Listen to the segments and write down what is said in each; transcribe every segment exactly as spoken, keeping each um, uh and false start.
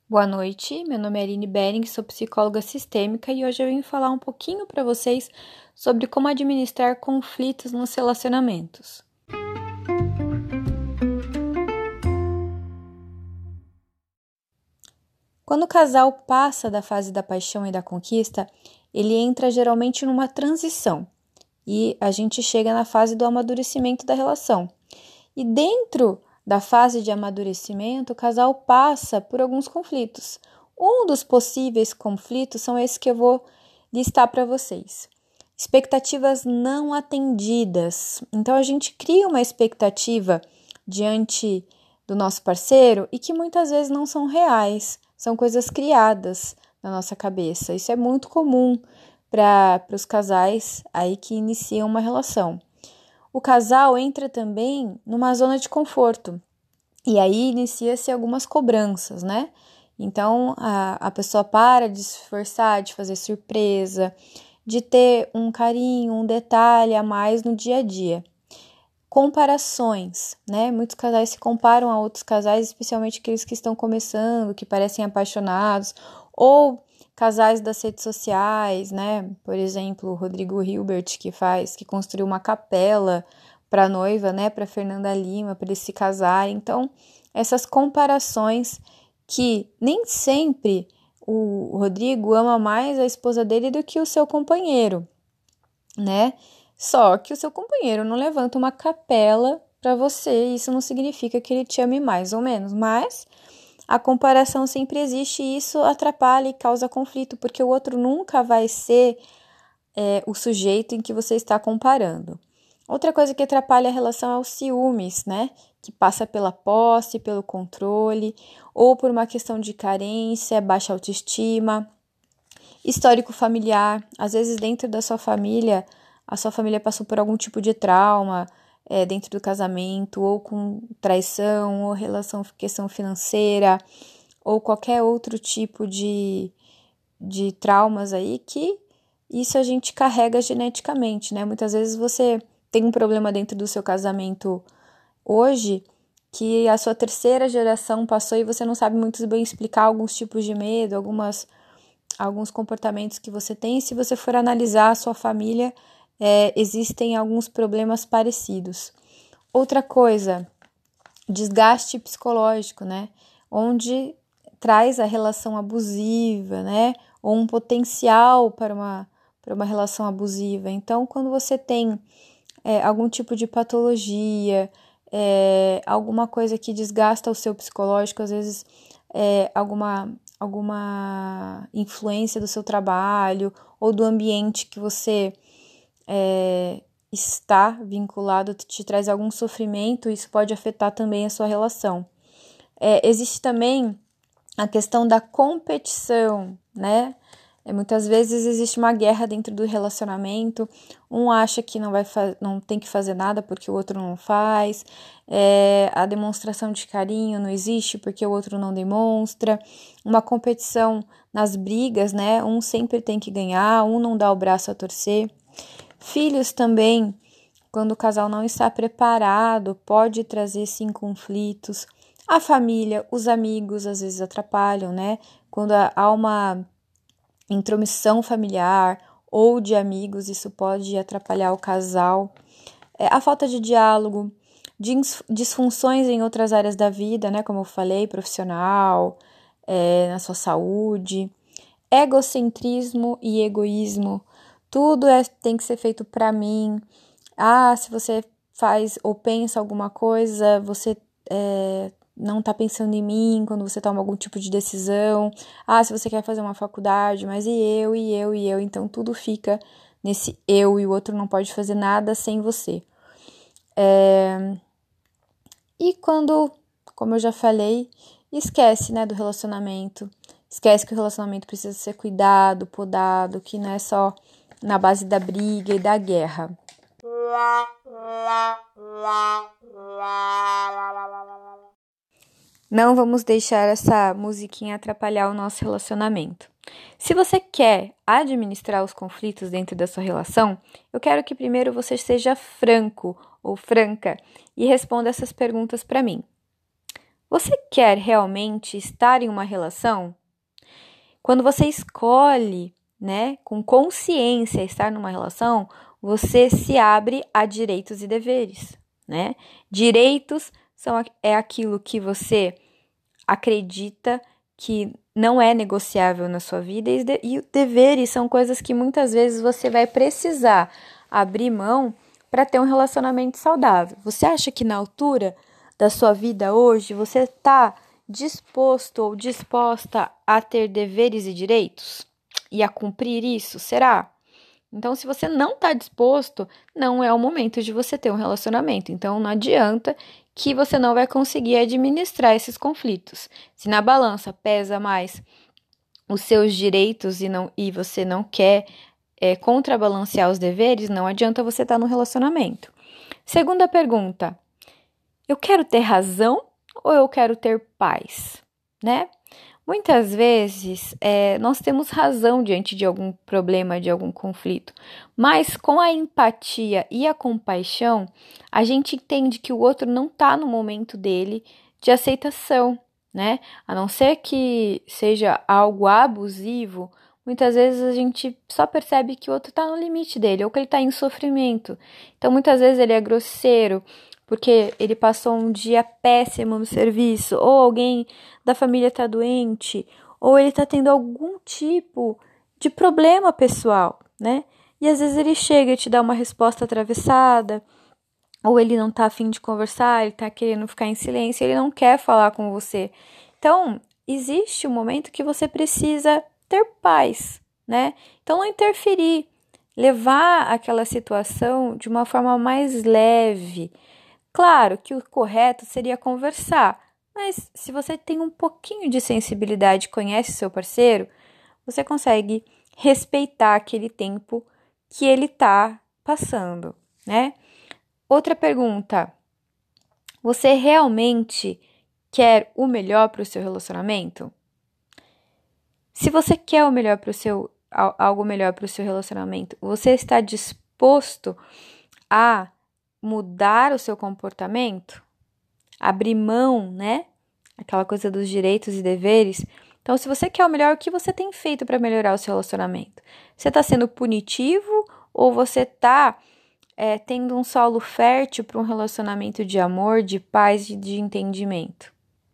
Boa noite, meu nome é Aline Bering, sou psicóloga sistêmica e hoje eu vim falar um pouquinho para vocês sobre como administrar conflitos nos relacionamentos. Quando o casal passa da fase da paixão e da conquista, ele entra geralmente numa transição e a gente chega na fase do amadurecimento da relação. E dentro da fase de amadurecimento, o casal passa por alguns conflitos. Um dos possíveis conflitos são esses que eu vou listar para vocês. Expectativas não atendidas. Então, a gente cria uma expectativa diante do nosso parceiro e que muitas vezes não são reais, são coisas criadas na nossa cabeça. Isso é muito comum para os casais aí que iniciam uma relação. O casal entra também numa zona de conforto e aí inicia-se algumas cobranças, né? Então, a, a pessoa para de se esforçar, de fazer surpresa, de ter um carinho, um detalhe a mais no dia a dia. Comparações, né? Muitos casais se comparam a outros casais, especialmente aqueles que estão começando, que parecem apaixonados, ou casais das redes sociais, né? Por exemplo, o Rodrigo Hilbert, que faz, que construiu uma capela para a noiva, né? Para Fernanda Lima, para eles se casarem. Então, essas comparações que nem sempre o Rodrigo ama mais a esposa dele do que o seu companheiro, né? Só que o seu companheiro não levanta uma capela para você, isso não significa que ele te ame mais ou menos, mas a comparação sempre existe e isso atrapalha e causa conflito, porque o outro nunca vai ser é, o sujeito em que você está comparando. Outra coisa que atrapalha a relação é os ciúmes, né? Que passa pela posse, pelo controle, ou por uma questão de carência, baixa autoestima, histórico familiar. Às vezes dentro da sua família, a sua família passou por algum tipo de trauma é, dentro do casamento, ou com traição, ou relação, questão financeira, ou qualquer outro tipo de, de traumas aí que isso a gente carrega geneticamente, né? Muitas vezes você tem um problema dentro do seu casamento hoje que a sua terceira geração passou e você não sabe muito bem explicar alguns tipos de medo, algumas, alguns comportamentos que você tem. E se você for analisar a sua família, é, existem alguns problemas parecidos. Outra coisa, desgaste psicológico, né? Onde traz a relação abusiva, né? Ou um potencial para uma, para uma relação abusiva. Então, quando você tem é, algum tipo de patologia, é, alguma coisa que desgasta o seu psicológico, às vezes é, alguma, alguma influência do seu trabalho ou do ambiente que você é, está vinculado, te traz algum sofrimento, isso pode afetar também a sua relação. É, existe também a questão da competição, né? É, muitas vezes existe uma guerra dentro do relacionamento, um acha que não, vai não tem que fazer nada porque o outro não faz, é, a demonstração de carinho não existe porque o outro não demonstra, uma competição nas brigas, né? Um sempre tem que ganhar, um não dá o braço a torcer. Filhos também, quando o casal não está preparado, pode trazer sim conflitos. A família, os amigos às vezes atrapalham, né? Quando há uma intromissão familiar ou de amigos, isso pode atrapalhar o casal. É, a falta de diálogo, disfunções em outras áreas da vida, né? Como eu falei, profissional, é, na sua saúde, egocentrismo e egoísmo. Tudo é, tem que ser feito para mim. Ah, se você faz ou pensa alguma coisa, você é, não está pensando em mim quando você toma algum tipo de decisão. Ah, se você quer fazer uma faculdade, mas e eu, e eu, e eu. Então, tudo fica nesse eu e o outro não pode fazer nada sem você. É... E quando, como eu já falei, esquece, né, do relacionamento. Esquece que o relacionamento precisa ser cuidado, podado, que não é só na base da briga e da guerra. Não vamos deixar essa musiquinha atrapalhar o nosso relacionamento. Se você quer administrar os conflitos dentro da sua relação, eu quero que primeiro você seja franco ou franca e responda essas perguntas para mim. Você quer realmente estar em uma relação? Quando você escolhe, né, com consciência estar numa relação, você se abre a direitos e deveres, né? Direitos são, é aquilo que você acredita que não é negociável na sua vida, e, de, e deveres são coisas que muitas vezes você vai precisar abrir mão para ter um relacionamento saudável. Você acha que na altura da sua vida hoje você está disposto ou disposta a ter deveres e direitos e a cumprir isso? Será? Então, se você não está disposto, não é o momento de você ter um relacionamento. Então, não adianta que você não vai conseguir administrar esses conflitos. Se na balança pesa mais os seus direitos e, não, e você não quer é, contrabalancear os deveres, não adianta você estar no relacionamento. Segunda pergunta, eu quero ter razão ou eu quero ter paz, né? Muitas vezes, é, nós temos razão diante de algum problema, de algum conflito, mas com a empatia e a compaixão, a gente entende que o outro não está no momento dele de aceitação, né? A não ser que seja algo abusivo, muitas vezes a gente só percebe que o outro está no limite dele, ou que ele está em sofrimento. Então, muitas vezes ele é grosseiro, porque ele passou um dia péssimo no serviço, ou alguém da família está doente, ou ele está tendo algum tipo de problema pessoal, né? E às vezes ele chega e te dá uma resposta atravessada, ou ele não está afim de conversar, ele está querendo ficar em silêncio, ele não quer falar com você. Então, existe um momento que você precisa ter paz, né? Então, não interferir, levar aquela situação de uma forma mais leve. Claro que o correto seria conversar, mas se você tem um pouquinho de sensibilidade e conhece seu parceiro, você consegue respeitar aquele tempo que ele está passando, né? Outra pergunta, você realmente quer o melhor para o seu relacionamento? Se você quer o melhor para o seu, algo melhor para o seu relacionamento, você está disposto a mudar o seu comportamento, abrir mão, né? Aquela coisa dos direitos e deveres. Então, se você quer o melhor, o que você tem feito para melhorar o seu relacionamento? Você está sendo punitivo ou você está é, tendo um solo fértil para um relacionamento de amor, de paz e de entendimento?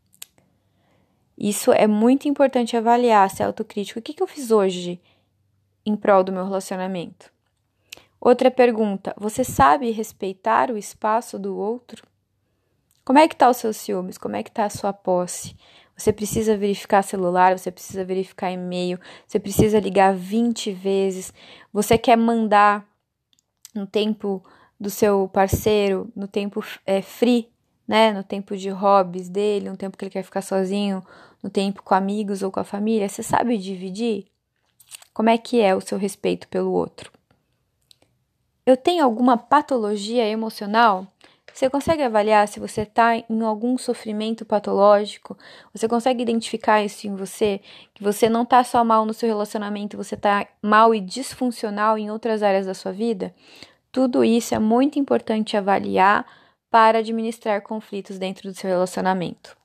Isso é muito importante avaliar, ser autocrítico. O que, que eu fiz hoje em prol do meu relacionamento? Outra pergunta, você sabe respeitar o espaço do outro? Como é que tá os seus ciúmes? Como é que tá a sua posse? Você precisa verificar celular, você precisa verificar e-mail, você precisa ligar vinte vezes, você quer mandar no tempo do seu parceiro, no tempo é, free, né? No tempo de hobbies dele, no tempo que ele quer ficar sozinho, no tempo com amigos ou com a família, você sabe dividir? Como é que é o seu respeito pelo outro? Eu tenho alguma patologia emocional? Você consegue avaliar se você está em algum sofrimento patológico? Você consegue identificar isso em você? Que você não está só mal no seu relacionamento, você está mal e disfuncional em outras áreas da sua vida? Tudo isso é muito importante avaliar para administrar conflitos dentro do seu relacionamento.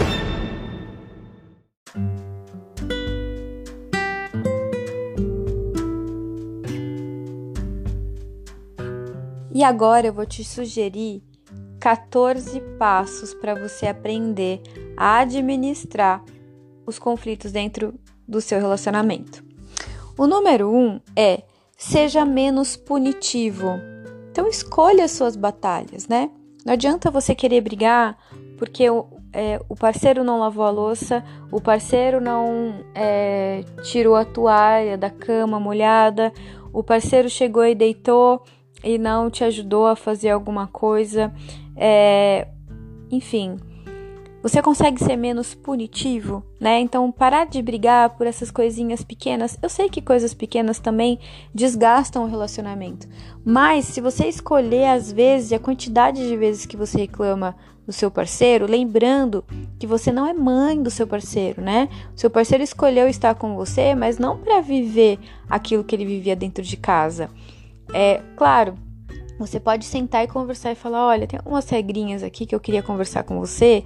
E agora eu vou te sugerir quatorze passos para você aprender a administrar os conflitos dentro do seu relacionamento. O número um é seja menos punitivo. Então escolha as suas batalhas, né? Não adianta você querer brigar porque o, é, o parceiro não lavou a louça, o parceiro não é, tirou a toalha da cama molhada, o parceiro chegou e deitou e não te ajudou a fazer alguma coisa, é, enfim, você consegue ser menos punitivo, né? Então, parar de brigar por essas coisinhas pequenas. Eu sei que coisas pequenas também desgastam o relacionamento, mas se você escolher, às vezes, a quantidade de vezes que você reclama do seu parceiro, lembrando que você não é mãe do seu parceiro, né? O seu parceiro escolheu estar com você, mas não para viver aquilo que ele vivia dentro de casa. É claro, você pode sentar e conversar e falar, olha, tem algumas regrinhas aqui que eu queria conversar com você,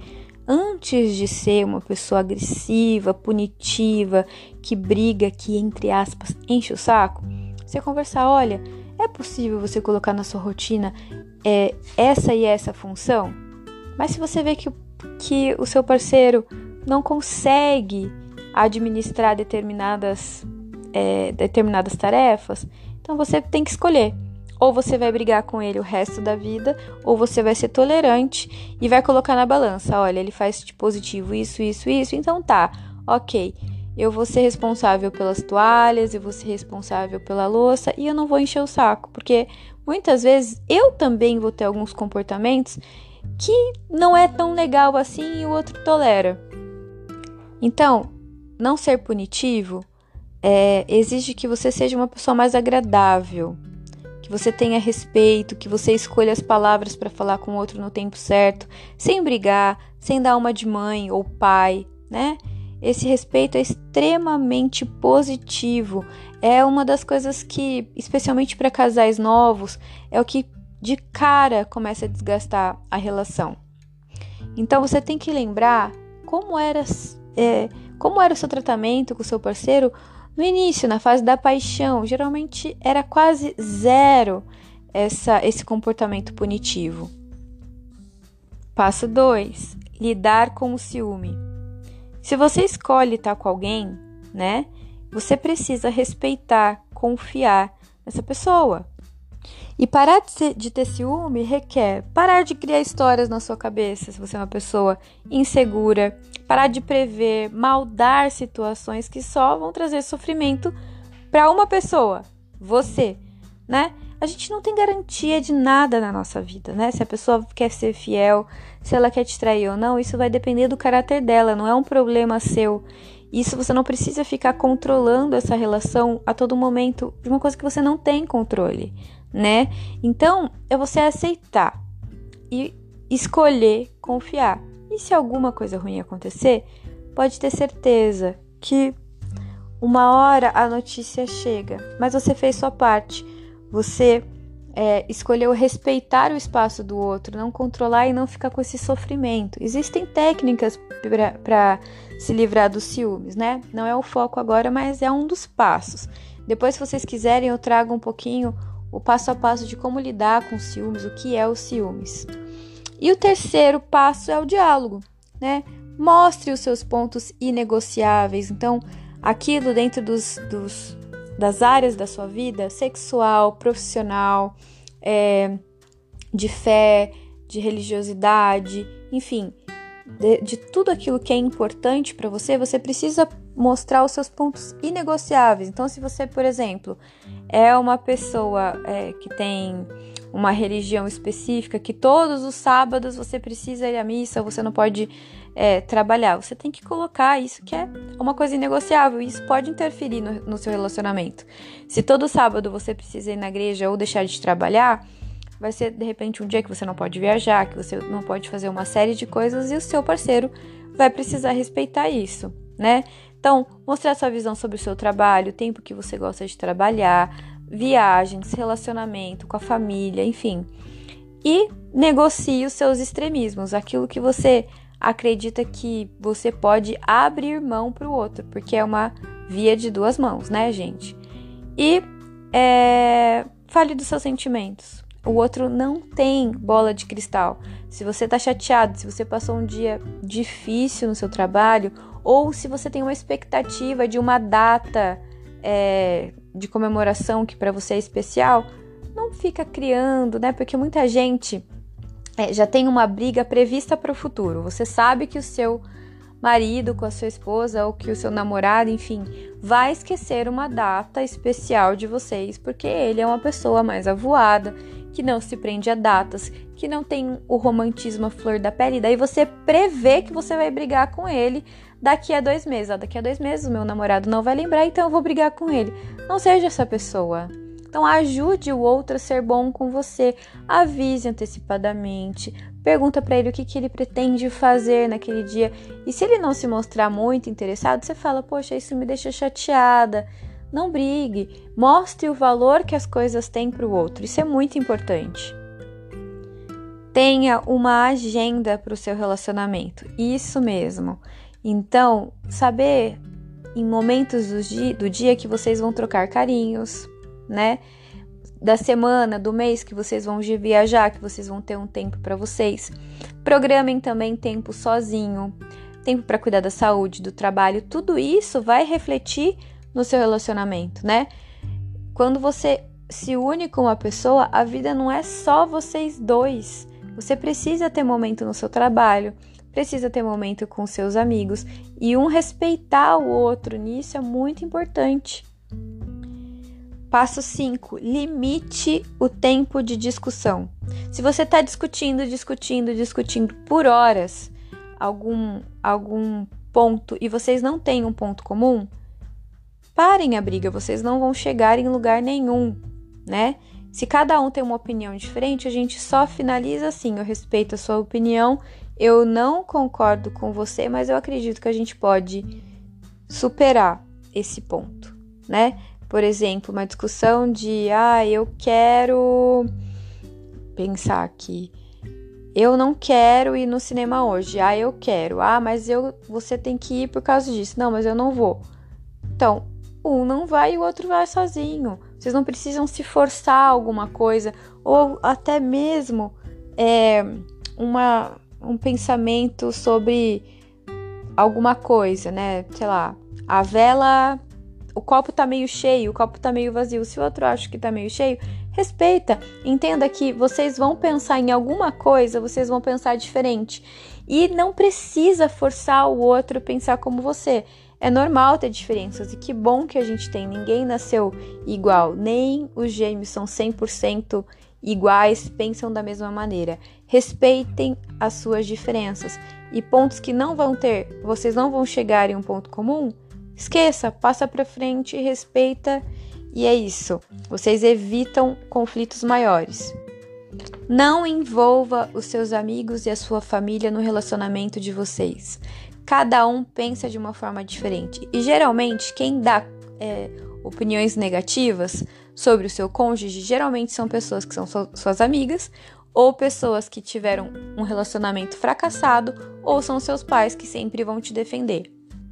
antes de ser uma pessoa agressiva, punitiva, que briga, que, entre aspas, enche o saco, você conversar, olha, é possível você colocar na sua rotina é, essa e essa função? Mas se você vê que, que o seu parceiro não consegue administrar determinadas, é, determinadas tarefas, então você tem que escolher. Ou você vai brigar com ele o resto da vida, ou você vai ser tolerante e vai colocar na balança. Olha, ele faz de positivo isso, isso, isso, então tá, ok. Eu vou ser responsável pelas toalhas, eu vou ser responsável pela louça e eu não vou encher o saco. Porque muitas vezes eu também vou ter alguns comportamentos que não é tão legal assim e o outro tolera. Então, não ser punitivo é, exige que você seja uma pessoa mais agradável, que você tenha respeito, que você escolha as palavras para falar com o outro no tempo certo, sem brigar, sem dar uma de mãe ou pai, né? Esse respeito é extremamente positivo, é uma das coisas que, especialmente para casais novos, é o que de cara começa a desgastar a relação. Então você tem que lembrar como era, é, como era o seu tratamento com o seu parceiro no início, na fase da paixão. Geralmente era quase zero essa, esse comportamento punitivo. Passo dois. Lidar com o ciúme. Se você escolhe estar com alguém, né, você precisa respeitar, confiar nessa pessoa. E parar de, ser, de ter ciúme requer parar de criar histórias na sua cabeça, se você é uma pessoa insegura, parar de prever, maldar situações que só vão trazer sofrimento para uma pessoa, você, né? A gente não tem garantia de nada na nossa vida, né? Se a pessoa quer ser fiel, se ela quer te trair ou não, isso vai depender do caráter dela, não é um problema seu. Isso você não precisa ficar controlando essa relação a todo momento de uma coisa que você não tem controle, né? Então, é você aceitar e escolher confiar. E se alguma coisa ruim acontecer, pode ter certeza que uma hora a notícia chega, mas você fez sua parte. Você é, escolheu respeitar o espaço do outro, não controlar e não ficar com esse sofrimento. Existem técnicas para se livrar dos ciúmes, né? Não é o foco agora, mas é um dos passos. Depois, se vocês quiserem, eu trago um pouquinho o passo a passo de como lidar com ciúmes, o que é o ciúmes. E o terceiro passo é o diálogo, né? Mostre os seus pontos inegociáveis. Então, aquilo dentro dos, dos, das áreas da sua vida, sexual, profissional, é, de fé, de religiosidade, enfim, de, de tudo aquilo que é importante para você, você precisa mostrar os seus pontos inegociáveis. Então, se você, por exemplo, é uma pessoa é, que tem uma religião específica, que todos os sábados você precisa ir à missa, você não pode é, trabalhar, você tem que colocar isso que é uma coisa inegociável, e isso pode interferir no, no seu relacionamento. Se todo sábado você precisa ir na igreja ou deixar de trabalhar, vai ser de repente um dia que você não pode viajar, que você não pode fazer uma série de coisas, e o seu parceiro vai precisar respeitar isso, né? Então, mostrar sua visão sobre o seu trabalho, o tempo que você gosta de trabalhar, viagens, relacionamento com a família, enfim. E negocie os seus extremismos, aquilo que você acredita que você pode abrir mão para o outro, porque é uma via de duas mãos, né, gente? E é, fale dos seus sentimentos. O outro não tem bola de cristal. Se você tá chateado, se você passou um dia difícil no seu trabalho, ou se você tem uma expectativa de uma data é, de comemoração que para você é especial, não fica criando, né? Porque muita gente é, já tem uma briga prevista para o futuro. Você sabe que o seu marido com a sua esposa ou que o seu namorado, enfim, vai esquecer uma data especial de vocês, porque ele é uma pessoa mais avoada, que não se prende a datas, que não tem o romantismo à flor da pele. Daí você prevê que você vai brigar com ele daqui a dois meses. Ó, daqui a dois meses o meu namorado não vai lembrar, então eu vou brigar com ele. Não seja essa pessoa. Então ajude o outro a ser bom com você. Avise antecipadamente. Pergunta para ele o que, que ele pretende fazer naquele dia. E se ele não se mostrar muito interessado, você fala, poxa, isso me deixa chateada. Não brigue. Mostre o valor que as coisas têm para o outro. Isso é muito importante. Tenha uma agenda para o seu relacionamento. Isso mesmo. Então, saber em momentos do dia, do dia que vocês vão trocar carinhos, né? Da semana, do mês que vocês vão viajar, que vocês vão ter um tempo para vocês. Programem também tempo sozinho, tempo para cuidar da saúde, do trabalho. Tudo isso vai refletir no seu relacionamento, né? Quando você se une com uma pessoa, a vida não é só vocês dois. Você precisa ter momento no seu trabalho, precisa ter momento com seus amigos e um respeitar o outro nisso é muito importante. Passo cinco. Limite o tempo de discussão. Se você está discutindo, discutindo, discutindo por horas algum, algum ponto e vocês não têm um ponto comum, parem a briga, vocês não vão chegar em lugar nenhum, né? Se cada um tem uma opinião diferente, a gente só finaliza assim: eu respeito a sua opinião, eu não concordo com você, mas eu acredito que a gente pode superar esse ponto, né? Por exemplo, uma discussão de, ah, eu quero pensar aqui, eu não quero ir no cinema hoje, ah, eu quero, ah, mas eu, você tem que ir por causa disso, não, mas eu não vou. Então, um não vai e o outro vai sozinho. Vocês não precisam se forçar alguma coisa, ou até mesmo é, uma, um pensamento sobre alguma coisa, né? Sei lá, a vela, o copo tá meio cheio, o copo tá meio vazio. Se o outro acha que tá meio cheio, respeita. Entenda que vocês vão pensar em alguma coisa, vocês vão pensar diferente. E não precisa forçar o outro a pensar como você. É normal ter diferenças e que bom que a gente tem. Ninguém nasceu igual, nem os gêmeos são cem por cento iguais, pensam da mesma maneira. Respeitem as suas diferenças e pontos que não vão ter, vocês não vão chegar em um ponto comum, esqueça, passa para frente, respeita e é isso. Vocês evitam conflitos maiores. Não envolva os seus amigos e a sua família no relacionamento de vocês. Cada um pensa de uma forma diferente. E geralmente quem dá é, opiniões negativas sobre o seu cônjuge, geralmente são pessoas que são su- suas amigas, ou pessoas que tiveram um relacionamento fracassado, ou são seus pais que sempre vão te defender.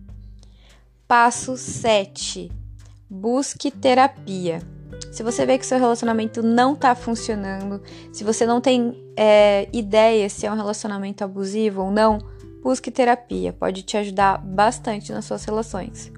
Passo sete. Busque terapia. Se você vê que seu relacionamento não está funcionando, se você não tem é, ideia se é um relacionamento abusivo ou não, busque terapia, pode te ajudar bastante nas suas relações.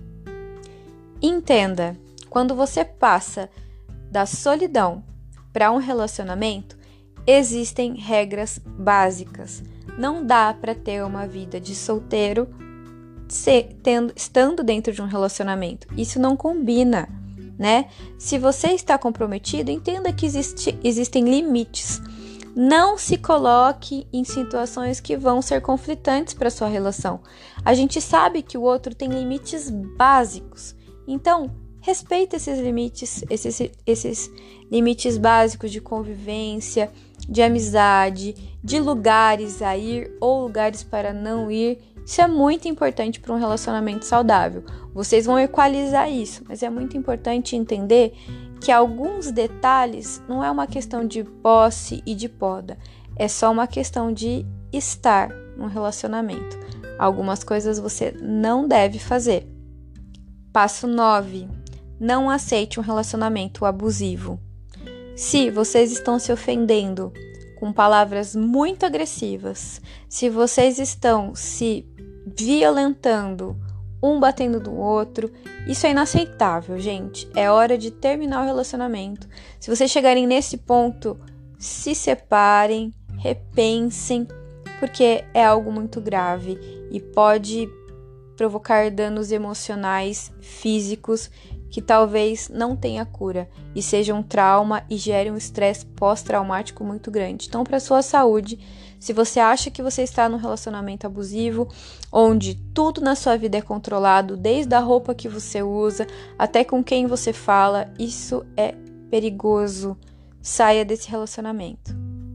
Entenda, quando você passa da solidão para um relacionamento, existem regras básicas. Não dá para ter uma vida de solteiro se, tendo, estando dentro de um relacionamento. Isso não combina, né? Se você está comprometido, entenda que existe, existem limites. Não se coloque em situações que vão ser conflitantes para sua relação. A gente sabe que o outro tem limites básicos. Então, respeita esses limites, esses, esses limites básicos de convivência, de amizade, de lugares a ir ou lugares para não ir. Isso é muito importante para um relacionamento saudável. Vocês vão equalizar isso, mas é muito importante entender que alguns detalhes não é uma questão de posse e de poda, é só uma questão de estar num relacionamento. Algumas coisas você não deve fazer. Passo nove. Não aceite um relacionamento abusivo. Se vocês estão se ofendendo com palavras muito agressivas, se vocês estão se violentando, um batendo no outro, isso é inaceitável, gente. É hora de terminar o relacionamento. Se vocês chegarem nesse ponto, se separem, repensem, porque é algo muito grave e pode provocar danos emocionais, físicos, que talvez não tenha cura e seja um trauma e gere um estresse pós-traumático muito grande. Então, para sua saúde, se você acha que você está num relacionamento abusivo, onde tudo na sua vida é controlado, desde a roupa que você usa até com quem você fala, isso é perigoso. Saia desse relacionamento.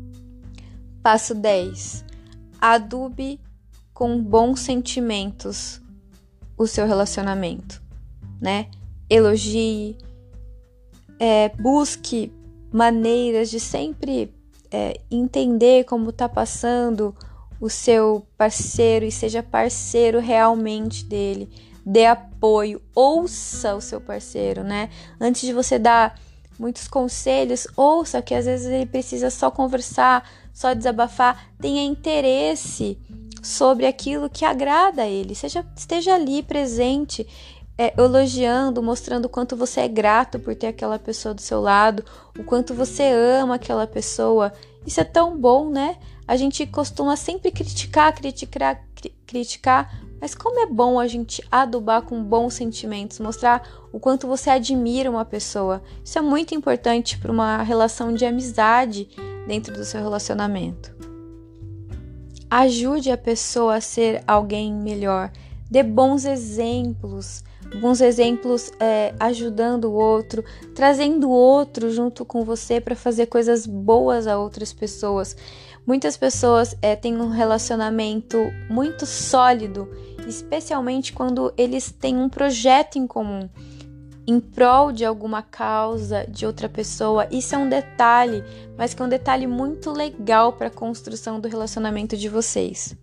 Passo dez. Adube com bons sentimentos o seu relacionamento, né? Elogie, é, busque maneiras de sempre é, entender como tá passando o seu parceiro e seja parceiro realmente dele. Dê apoio, ouça o seu parceiro, né? Antes de você dar muitos conselhos, ouça que às vezes ele precisa só conversar, só desabafar, tenha interesse sobre aquilo que agrada a ele, seja, esteja ali presente, é, elogiando, mostrando o quanto você é grato por ter aquela pessoa do seu lado, o quanto você ama aquela pessoa. Isso é tão bom, né? A gente costuma sempre criticar, criticar, cri- criticar, mas como é bom a gente adubar com bons sentimentos, mostrar o quanto você admira uma pessoa. Isso é muito importante para uma relação de amizade dentro do seu relacionamento. Ajude a pessoa a ser alguém melhor. Dê bons exemplos, bons exemplos é, ajudando o outro, trazendo o outro junto com você para fazer coisas boas a outras pessoas. Muitas pessoas é, têm um relacionamento muito sólido, especialmente quando eles têm um projeto em comum, em prol de alguma causa de outra pessoa. Isso é um detalhe, mas que é um detalhe muito legal para a construção do relacionamento de vocês.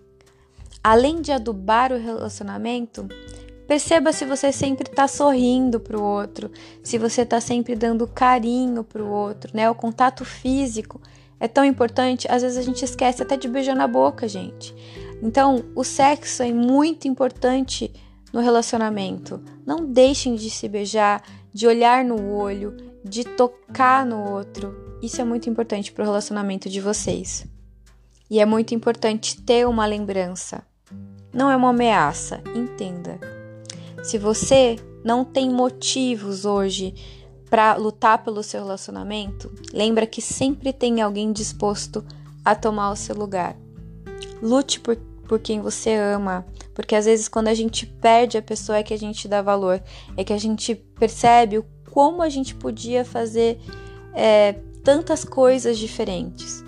Além de adubar o relacionamento, perceba se você sempre está sorrindo para o outro, se você está sempre dando carinho para o outro, né? O contato físico é tão importante, às vezes a gente esquece até de beijar na boca, gente. Então, o sexo é muito importante no relacionamento. Não deixem de se beijar, de olhar no olho, de tocar no outro. Isso é muito importante para o relacionamento de vocês. E é muito importante ter uma lembrança. Não é uma ameaça, entenda. Se você não tem motivos hoje para lutar pelo seu relacionamento, lembra que sempre tem alguém disposto a tomar o seu lugar. Lute por, por quem você ama, porque às vezes quando a gente perde a pessoa é que a gente dá valor, é que a gente percebe o como a gente podia fazer é, tantas coisas diferentes.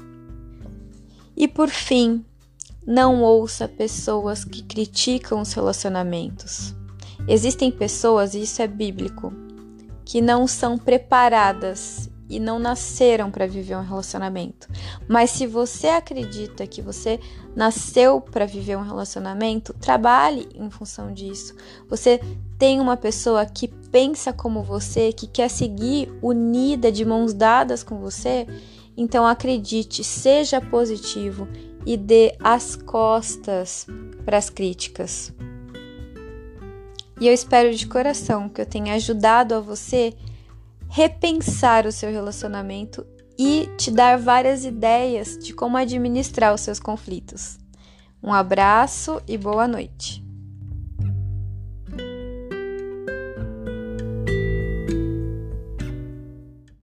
E por fim, não ouça pessoas que criticam os relacionamentos. Existem pessoas, e isso é bíblico, que não são preparadas e não nasceram para viver um relacionamento. Mas se você acredita que você nasceu para viver um relacionamento, trabalhe em função disso. Você tem uma pessoa que pensa como você, que quer seguir unida, de mãos dadas com você, então acredite, seja positivo e dê as costas para as críticas. E eu espero de coração que eu tenha ajudado a você repensar o seu relacionamento e te dar várias ideias de como administrar os seus conflitos. Um abraço e boa noite!